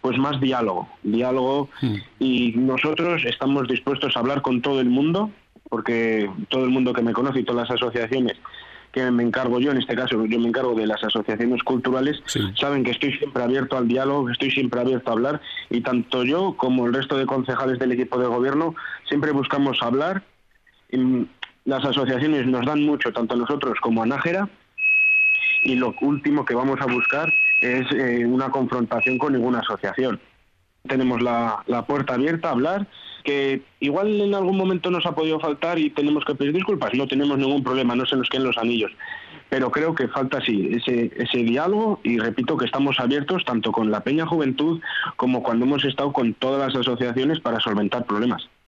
pues más diálogo, y nosotros estamos dispuestos a hablar con todo el mundo, porque todo el mundo que me conoce y todas las asociaciones que me encargo yo, en este caso yo me encargo de las asociaciones culturales, saben que estoy siempre abierto al diálogo, que estoy siempre abierto a hablar, y tanto yo como el resto de concejales del equipo de gobierno siempre buscamos hablar. Y las asociaciones nos dan mucho, tanto a nosotros como a Nájera, y lo último que vamos a buscar es una confrontación con ninguna asociación. Tenemos la puerta abierta a hablar, que igual en algún momento nos ha podido faltar y tenemos que pedir disculpas, no tenemos ningún problema, no se nos queden los anillos, pero creo que falta sí ese diálogo, y repito que estamos abiertos tanto con la Peña Juventud como cuando hemos estado con todas las asociaciones para solventar problemas.